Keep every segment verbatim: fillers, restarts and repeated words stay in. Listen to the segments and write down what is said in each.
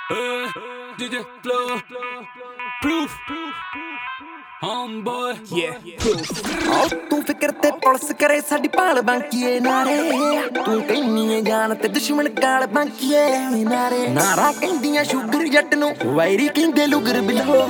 D J Flow, proof, homeboy, yeah, ਆਓ ਤੂੰ ਫਿਕਰ ਤੇ ਪੁਲਿਸ ਕਰੇ ਸਾਡੀ ਭਾਲ ਬਾਂਕੀਏ ਨਾਰੇ ਤੂੰ ਕਹਿੰਨੀ ਏ ਜਾਨ ਤੇ ਦੁਸ਼ਮਣ ਗਾਲ ਬਾਂਕੀਏ ਨਾਰੇ ਨਾਰਾ ਕਹਿੰਦੀਆਂ ਸ਼ੂਗਰ ਜੱਟ ਨੂੰ ਵਾਇਰੀ ਕਹਿੰਦੇ ਲੁਗਰ ਬਿਲੋ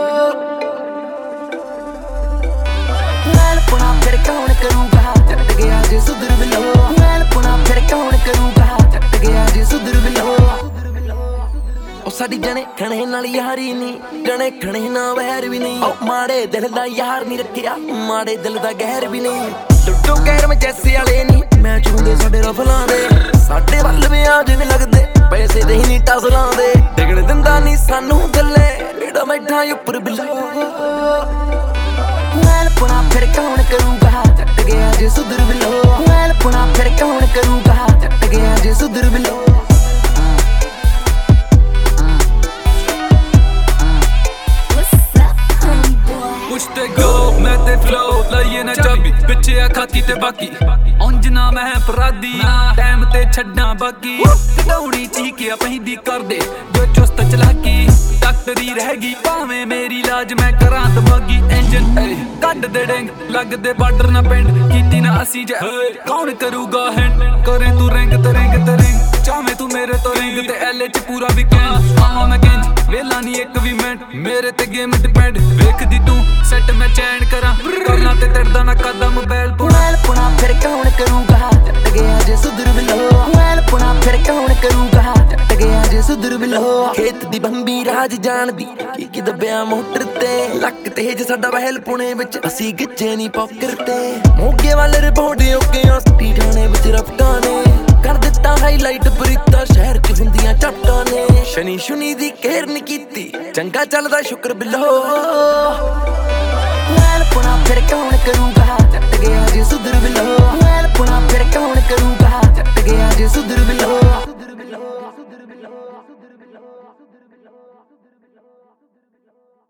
ਪੁਣਾ ਫਿਰ ਕੌਣ ਕਰੂਗਾ ਚੱਟ ਗਿਆ ਜੇ ਸੁਧਰ ਬਿਲੋ ਪੁਣਾ ਫਿਰ ਕੌਣ ਕਰੂਗਾ ਚੱਟ ਗਿਆ ਜੇ ਸੁਧਰ ਬਿਲੋ ਉਹ ਸਾਡੀ ਜਣੇ ਖਣੇ ਨਾਲ ਯਾਰੀ ਨਹੀਂ ਜਣੇ ਖਣੇ ਨਾ ਵੈਰ ਵੀ ਨਹੀਂ ਉਹ ਮਾੜੇ ਦਿਲ ਦਾ ਯਾਰ ਨਹੀਂ ਰੱਖਿਆ ਮਾੜੇ ਦਿਲ ਦਾ ਗਹਿਰ ਵੀ ਨਹੀਂ ਟੁੱਟੋ ਗੈਰ ਮੈਂ ਜੈਸੇ ਵਾਲੇ ਨਹੀਂ ਮੈਂ ਚੁੰਦੇ ਸਾਡੇ ਰਫਲਾਂ ਦੇ ਸਾਡੇ ਵੱਲ ਵਿਆਜ ਨਹੀਂ ਲੱਗਦੇ ਪੈਸੇ ਦੇ ਹੀ ਨਹੀਂ ਟਸਲਾਂ ਦੇ ਡਿਗਣ ਦਿੰਦਾ ਨਹੀਂ ਸਾਨੂੰ ਗੱਲੇ ਏਡਾ ਬੈਠਾ ਉੱਪਰ ਬਿਲੋ ਪੁਣਾ ਫਿਰ ਕੌਣ ਕਰੂਗਾ ਚੱਟ ਗਿਆ ਜੇ ਸੁਧਰ ਬਿਲੋ ਪੁਣਾ ਫਿਰ ਕੌਣ ਕਰੂਗਾ ਚੱਟ ਗਿਆ ਜੇ ਸੁਧਰ ਬਿਲੋ ਪੁੱਛਤੇ ਗੋ ਮੈਂ ਤੇ ਫਲੋ ਲਈਏ ਨਾ ਚਾਬੀ ਪਿੱਛੇ ਆ ਖਾਕੀ ਤੇ ਬਾਕੀ ਉਂਝ ਨਾ ਮੈਂ ਅਪਰਾਧੀ ਟਾਈਮ ਤੇ ਛੱਡਾਂ ਬਾਕੀ ਕਢਾਉਣੀ ਚੀਕਿਆ ਪੈਂਦੀ ਕਰਦੇ ਜੋ ਚੁਸਤ ਚਲਾਕੀ ਡਾਕਟਰੀ ਰਹਿ ਗਈ ਭਾਵੇਂ ਮੇਰੀ ਲਾਜ ਮੈਂ ਕਰਾਂ ਦਮਾਗੀ ਇੰਜਨ ਕੱਢ ਦੇ ਡੈਂਗ ਲੱਗਦੇ ਬਾਰਡਰ ਨਾ ਪਿੰਡ ਕੀਤੀ ਨਾ ਅਸੀਂ ਜੇ ਕੌਣ ਕਰੂਗਾ ਹੈਂਡ ਕਰੇ ਤੂੰ ਰਿੰਗ ਤੇ ਰਿੰਗ ਤੇ ਰਿੰਗ ਚਾਵੇਂ ਤੂੰ ਮੇਰੇ ਤੋਂ ਰਿੰਗ ਤੇ ਐਲ ਚ ਪੂਰਾ ਵੀਕਐਂਡ ਆਵਾਂ ਮੈਂ ਕਿੰਜ ਵੇਲਾ ਨਹੀਂ ਇੱਕ ਵੀ ਮਿੰਟ ਮੇਰੇ ਤੇ ਗੇਮ ਡਿਪੈਂਡ ਵੇਖਦੀ ਤੂੰ ਸੈੱਟ ਮੈਂ ਚੈਨ ਕਰਾਂ ਕਰਨਾ ਤੇ ਤੜਦਾ ਨਾ ਕਰਦਾ ਮੋਬਾਈਲ ਪੁਣਾ ਪੁਣਾ ਫਿਰ ਕੌਣ ਕਰੂਗਾ ਚੱਟ ਗਿਆ ਜੇ ਸੁਧਰ ਬਿਲੋ ਪੁਣਾ ਫਿਰ ਕੌਣ ਕਰੂਗਾ ਚੱਟ ਗਿਆ ਜੇ ਸੁਧਰ ਬਿਲੋ ਖੇਤ ਦੀ ਬੰਬੀ ਰਾਜ ਜਾਣਦੀ ਕੀ ਕੀ ਦੱਬਿਆ ਮੋਟਰ ਤੇ ਲੱਕ ਤੇਜ ਸਾਡਾ ਵਹਿਲ ਪੁਣੇ ਵਿੱਚ ਅਸੀਂ ਗਿੱਜੇ ਨਹੀਂ ਪੌਕਰ ਤੇ ਮੋਗੇ ਵਾਲੇ ਰਿਪੋਰਟ ਓਕੇ ਆ ਸਿੱਟੀ ਥਾਣੇ ਵਿੱਚ ਰਫਟਾਂ ਨੇ ਕਰ ਦਿੱਤਾ ਹਾਈਲਾਈਟ ਬਰੀਤਾ ਸ਼ਹਿਰ ਚ ਹੁੰਦੀਆਂ ਚੱਟਾਂ ਨੇ ਸ਼ਨੀ ਸ਼ੁਨੀ ਦੀ ਕੇਅਰ ਨੀ ਕੀਤੀ ਚੰਗਾ ਚੱਲਦਾ ਸ਼ੁਕਰ ਬਿਲੋ ਪੁਣਾ ਫਿਰ ਕੌਣ ਕਰੂਗਾ ਚੱਟ